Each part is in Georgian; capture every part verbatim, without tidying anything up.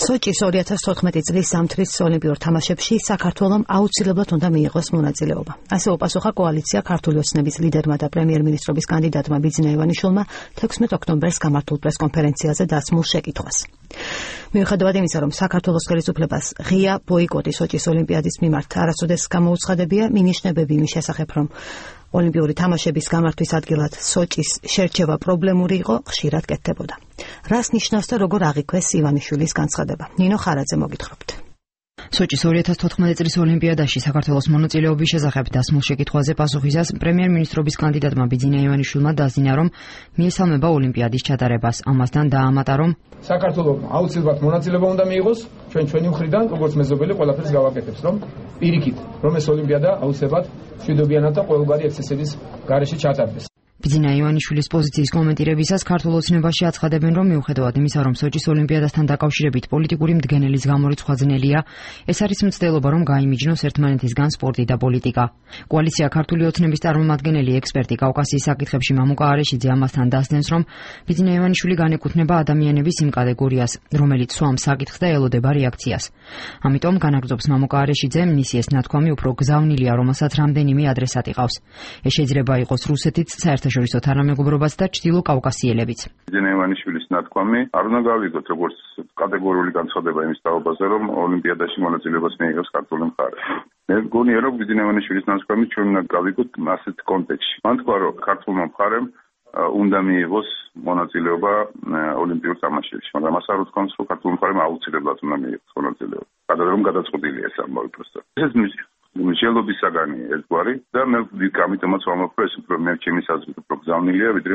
სოჭის ორი ათას თოთხმეტი წლის ზამთრის ოლიმპიურ თამაშებში საქართველომ აუცილებლად უნდა მიიღოს მონაწილეობა. ასე უპასუხა კოალიცია ქართული ოცნების ლიდერმა და პრემიერ-მინისტრობის კანდიდატმა ბიძინა ივანიშვილმა თექვსმეტ ოქტომბერს გამართულ პრეს-კონფერენციაზე დასმულ შეკითხვას. მიუხედავად იმისა, რომ საქართველოს ხელისუფლებას ღია ბოიკოტი სოჭის ოლიმპიადის მიმართ არასოდეს გამოუცხადებია, მინიშნებები იმის შესახებ, რომ ოლიმპიური თამაშების გამართვის ადგილად სოჭის შერჩევა პრობლემური იყო, ხშირად კეთდებოდა. რას ნიშნავს და როგორ აღიქვეს ივანიშვილის განცხადება? ნინო ხარაძე მოგითხრობთ. სოჭის ორი ათას თოთხმეტი წლის ოლიმპიადაში საქართველოს მონაწილეობის შესახებ დასმულ შეკითხვაზე პასუხისას პრემიერ-მინისტრობის კანდიდატმა ბიძინა ივანიშვილმა დასძინა, რომ მიესალმება ოლიმპიადის ჩატარებას. ამასთან დაამატა, რომ საქართველოს აუცილებლად მონაწილეობა უნდა მიიღოს, ჩვენ ჩვენი მხრიდან, როგორც მეზობელი, ყველაფერს გავაკეთებს, რომ პირიქით, რომ ეს ოლიმპიადა აუცილებლად მშვიდობიანად და ყველგარი ექსცესების გარეშე ჩატარდეს. ბიძინა ივანიშვილის პოზიციის კომენტირებისას ქართულ ოცნებაში აცხადებენ, რომ მიუხედავად იმისა, რომ სოჭის ოლიმპიადასთან დაკავშირებით პოლიტიკური მდგენელის გამორიცხვა ძნელია, ეს არის მცდელობა, რომ გაიმიჯნოს ერთმანეთისგან სპორტი და პოლიტიკა. კოალიცია ქართული ოცნების წარმომადგენელი ექსპერტი კავკასიის საკითხებში მამუკა არეშიძე ამასთან დასდენს, რომ ბიძინა ივანიშვილი განეკუთვნება ადამიანების იმ კატეგორიას, რომელიც სვამს საკითხს და ელოდება რეაქციას. ამიტომ განაგრძობს მამუკა არეშიძე, მისი ეს ნათქვამი უფრო გზავნილია, რომელსაც რამდენიმე ადრესატი ყავს. ეს შეიძლება იყოს რუსეთიც, საერთაშორისო თანამეგობრობაც და ჩრდილო კავკასიელებიც. ბიძინა ივანიშვილის ნათქვამი არ უნდა გავიგოთ როგორც კატეგორიული განცხადება იმის თაობაზე, რომ ოლიმპიადაში მონაწილეობას მიიღებს ქართული მხარე. მე მგონია, რომ ბიძინა ივანიშვილის ნათქვამი ჩვენ უნდა გავიგოთ ასეთ კონტექსტში. მან თქვა, რომ ქართულმა მხარემ უნდა მიიღოს მონაწილეობა ოლიმპიურ თამაშებში, მაგრამ მას არ უთქვამს, რომ ქართულ მხარემ აუცილებლად უნდა მიიღოს მონაწილეობა. გადადრე რომ გადაწყვეტილია ეს ამბავი პროსტა. ეს მსჯელობის საგანი ერთგვარი და მე გამიტომაც ვამბობ, რომ ეს უფრო მე ჩემი აზრით უფრო გზავნილია, ვიდრე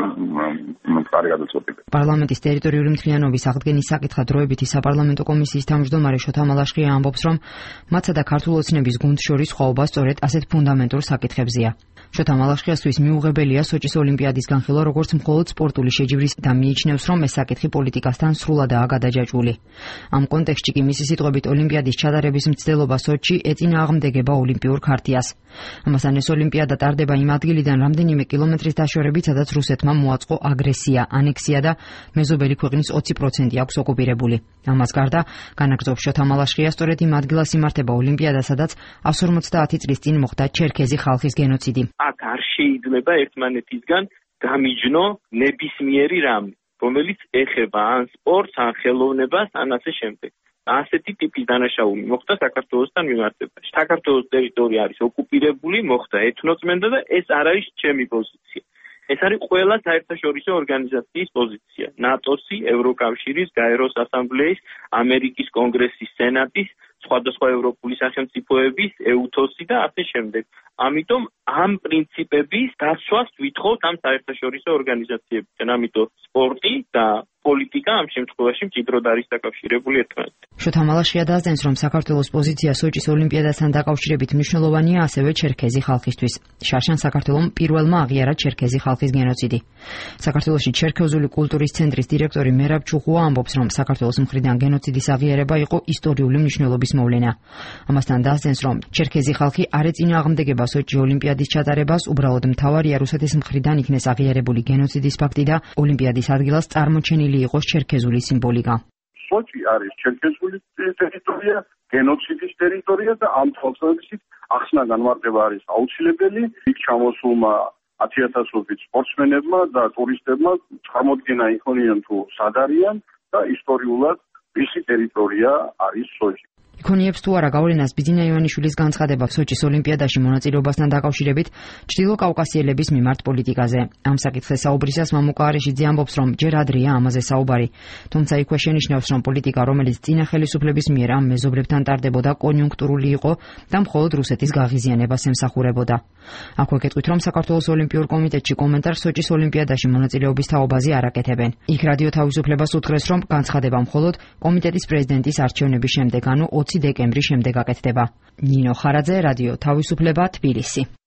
მხარი გადაწყვეტილი. პარლამენტის ტერიტორიული მთლიანობის აღდგენის საკითხად დროებითი საპარლამენტო კომისიის თავმჯდომარე შოთა მალაშხია ამბობს, რომ მათსა და ქართულ ოცნების გუნდს შორის სხვაობა სწორედ ასეთ ფუნდამენტურ საკითხებზეა. შოთა მალაშხიასთვის მიუღებელია სოჭის ოლიმპიადის განხილვა როგორც მხოლოდ სპორტული შეჯიბრის და მიიჩნევს, რომ ეს საკითხი პოლიტიკასთან სრულადაა გადაჯაჭვული. ამ კონტექსტში კი მისი სიტყვებით ოლიმპიადის ჩატარების მცდელობა სოჭში ეწინააღმდეგება ოლიმპიურ ქარტიას. ამასთან ეს ოლიმპიადა ტარდება იმ ადგილიდან რამდენიმე კილომეტრის დაშორებით, სადაც რუსეთმა მოაწყო აგრესია, ანექსია და მეზობელი ქვეყნის ოცი პროცენტი აქვს ოკუპირებული. ამას გარდა, განაგრძობს შოთა მალაშხია, სწორედ იმ ადგილას იმართება ოლიმპიადა, სადაც εκατს ორმოცდაათი წლის წინ მოხდა ჩერქეზი ხალხის გენოციდი. აქ არ შეიძლება ერთმანეთისგან გამიჯნო ნებისმიერი რამე, რომელიც ეხება ან სპორტს, ან ხელოვნებას, ან ასე შემდეგ. ასეთი ტიპის დანაშაული მოხდა საქართველოსთან მიმართებაში. საქართველოს ტერიტორია არის ოკუპირებული, მოხდა ეთნოწმენდა და ეს არ არის ჩემი პოზიცია. ეს არის ყველა საერთაშორისო ორგანიზაციის პოზიცია. ნატოსი, ევროკავშირის, გაეროს ასამბლეის, ამერიკის კონგრესის, სენატის, სხვადასხვა ევროპული სახელმწიფოების, ეუთოსი და ასე შემდეგ. ამიტომ ამ პრინციპების დასვას ვითხოვთ ამ საერთაშორისო ორგანიზაციებთან. ამიტომ სპორტი და პოლიტიკა ამ შემთხვევაში მჭიდროდ არის დაკავშირებული ერთმანეთთან. შოთა მალაშხია დასძენს, რომ საქართველოს პოზიცია სოჭის ოლიმპიადასთან დაკავშირებით მნიშვნელოვანია ასევე ჩერქეზი ხალხისთვის. შარშან საქართველომ პირველმა აღიარა ჩერქეზი ხალხის გენოციდი. საქართველოში ჩერქეზული კულტურის ცენტრის დირექტორი მერაბ ჩუხუა ამბობს, რომ საქართველოს მხრიდან გენოციდის აღიარება იყო ისტორიული მნიშვნელობის მოვლენა. ამასთან დასძენს, რომ ჩერქეზი ხალხი არ ეწინააღმდეგება სოჭი ოლიმპიადის ჩატარებას, უბრალოდ მთავარია რუსეთის მხრიდან იქნეს აღიარებული გენოციდის ფაქტი და ოლიმპიადის ადგილას წარმოჩენილი იყოს ჩერქეზული სიმბოლიკა. სოჭი არის ჩერქეზული ტერიტორია, გენოციდის ტერიტორია და ამ თვალსაზრისით ახსნა განმარტება არის აუცილებელი. იქ ჩამოსულმა ათიათასობით სპორტსმენებმა და ტურისტებმა წარმოდგენა იქონიონ თუ სად არიან და ისტორიულად ვისი ტერიტორია არის სოჭი. იქონიებს თუ არა გავლენას ბიძინა ივანიშვილის განცხადება სოჭის ოლიმპიადაში მონაწილეობასთან დაკავშირებით ჩრდილო კავკასიელების მიმართ პოლიტიკაზე. ამ საკითხზე საუბრისას მამუკა არეშიძე ამბობს, რომ ჯერ ადრეა ამაზე საუბარი. თუმცა იქვე შენიშნავს, რომ პოლიტიკა, რომელიც წინა ხელისუფლების მიერ ამ მეზობლებთან ტარდებოდა, კონიუნქტურული იყო და მხოლოდ რუსეთის გაღიზიანებას ემსახურებოდა. აქვე გეტყვით, რომ საქართველოს ოლიმპიურ კომიტეტში კომენტარს სოჭის ოლიმპიადაში მონაწილეობის თაობაზე არ აკეთებენ. იქ რადიო თავისუფლებას უთხრეს, რომ განცხადება მხოლოდ კომიტეტის პრეზიდენტის არჩევნების შემდეგ, ანუ ოცი დეკემბრის შემდეგ აკეთდება. ნინო ხარაძე, რადიო თავისუფლება, თბილისი.